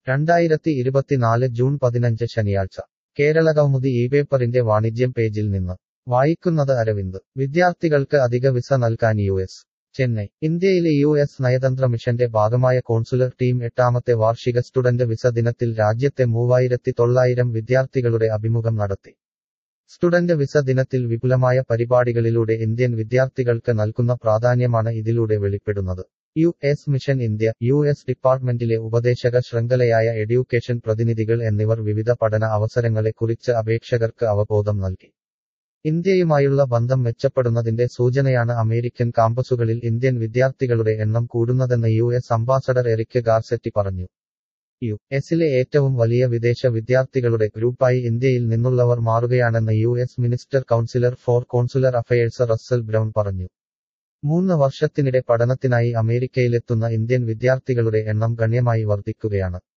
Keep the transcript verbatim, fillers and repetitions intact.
രണ്ടായിരത്തി ഇരുപത്തിനാല് ജൂൺ പതിനഞ്ച് ശനിയാഴ്ച കേരളകൗമുദി ഈ പേപ്പറിന്റെ വാണിജ്യം പേജിൽ നിന്ന് വായിക്കുന്നത് അരവിന്ദ് വിദ്യാർത്ഥികൾക്ക് അധിക വിസ നൽകാൻ യു എസ് ചെന്നൈ ഇന്ത്യയിലെ യു എസ് നയതന്ത്ര മിഷന്റെ ഭാഗമായ കോൺസുലർ ടീം എട്ടാമത്തെ വാർഷിക സ്റ്റുഡന്റ് വിസ ദിനത്തിൽ രാജ്യത്തെ മൂവായിരത്തി തൊള്ളായിരം വിദ്യാർത്ഥികളുടെ അഭിമുഖം നടത്തി സ്റ്റുഡന്റ് വിസ ദിനത്തിൽ വിപുലമായ പരിപാടികളിലൂടെ ഇന്ത്യൻ വിദ്യാർത്ഥികൾക്ക് നൽകുന്ന പ്രാധാന്യമാണ് ഇതിലൂടെ വെളിപ്പെടുന്നത് U S mission India U S ഡിപ്പാർട്ട്മെന്റിലെ ഉപദേശക ശൃംഖലയായ എഡ്യൂക്കേഷൻ പ്രതിനിധികൾ എന്നിവർ വിവിധ പഠന അവസരങ്ങളെക്കുറിച്ച് അപേക്ഷകർക്ക് അവബോധം നൽകി ഇന്ത്യയുമായുള്ള ബന്ധം മെച്ചപ്പെടുന്നതിന്റെ സൂചനയാണ് അമേരിക്കൻ കാമ്പസുകളിൽ ഇന്ത്യൻ വിദ്യാർത്ഥികളുടെ എണ്ണം കൂടുന്നതെന്ന് U S ambassador Eric Garcetti പറഞ്ഞു യു എസിലെ ഏറ്റവും വലിയ വിദേശ വിദ്യാർത്ഥികളുടെ ഗ്രൂപ്പായി ഇന്ത്യയിൽ നിന്നുള്ളവർ മാറുകയാണെന്ന് U S minister counsellor for consular affairs Russell Brown പറഞ്ഞു മൂന്ന് വർഷത്തിനിടെ പഠനത്തിനായി അമേരിക്കയിലെത്തുന്ന ഇന്ത്യൻ വിദ്യാർത്ഥികളുടെ എണ്ണം ഗണ്യമായി വർദ്ധിക്കുകയാണ്